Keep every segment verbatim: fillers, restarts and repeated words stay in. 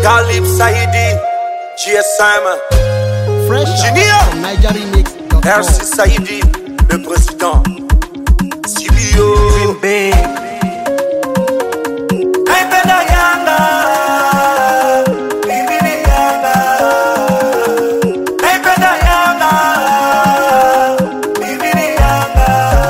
Galib Saidi, G S M, Fresh Engineer, Niger Remix. R C Saidi, le président, Sibio, Bimbe. Naipenda Yanga, mimi ni Yanga. Naipenda Yanga, mimi ni Yanga.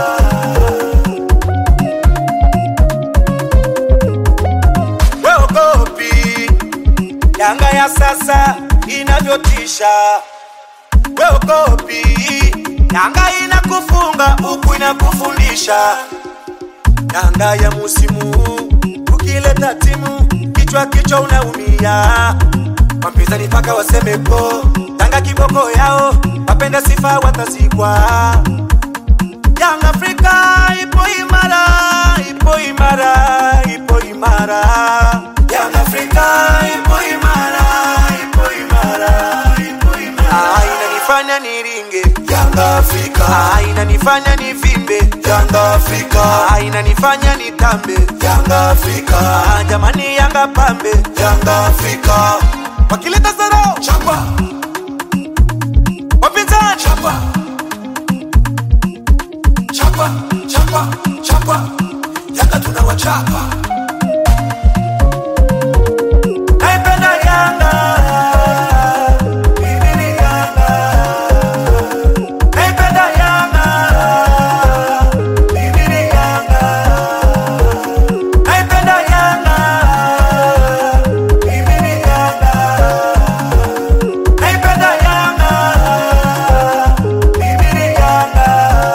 Wewe kopi, Yanga ya sasa inavyotisha. Wewe kopi, Yanga inakufunga huku inakufundisha. Yanga ya musimu ukileta timu kichwa kichwa unaumia. Wapinzani paka waseme po, Yanga kiboko yao, wapenda sifa watazikwa. Yanga Afrika ipo imara, ipo imara, ipo imara. Yanga Afrika ipo imara, ipo imara, ipo imara. Ah, inanifanya niringe Yanga Afrika, ah, inanifanya nivimbe Yanga Afrika, ah, inanifanya nitambe Yanga Afrika, ah, jamani Yanga pambe Yanga Afrika. Wakileta zero chapa, wapinzani chapa, chapa, chapa, chapa, Yanga tunawachapa. Naipenda Yanga, mimi ni Yanga. Naipenda Yanga, mimi ni Yanga. Naipenda Yanga, mimi ni Yanga. Naipenda Yanga, mimi ni Yanga.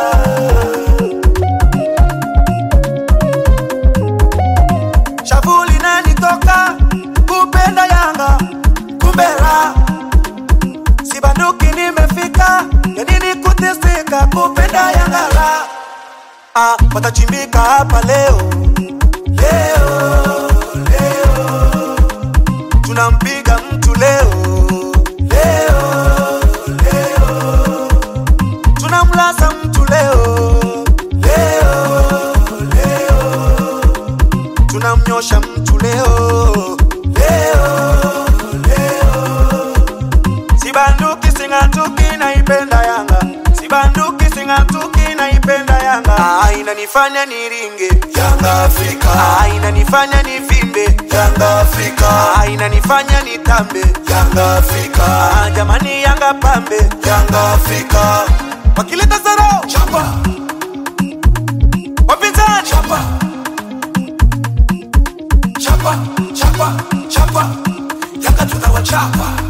Shavuli nani toka kupenda Yanga, kumbera sibanduki nimefika, ya nini kuteseka kupenda Yanga la. Ah, watachimbika hapa leo, leo, leo tunampiga mtu leo, leo, leo tunamlaza mtu leo, leo, leo tunamnyosha mtu leo, leo, leo sibanduki singatuki naipenda Yanga, sibanduki singatuki naipenda Yanga. Ah, inanifanya niringe Yanga Afrika, ah, inanifanya nivimbe Yanga Afrika, ah, inanifanya nitambe Yanga Afrika, ah, jamani Yanga pambe Yanga Afrika. Wakileta zero chapa, wapinzani chapa, chapa, chapa, chapa, Yanga tunawachapa.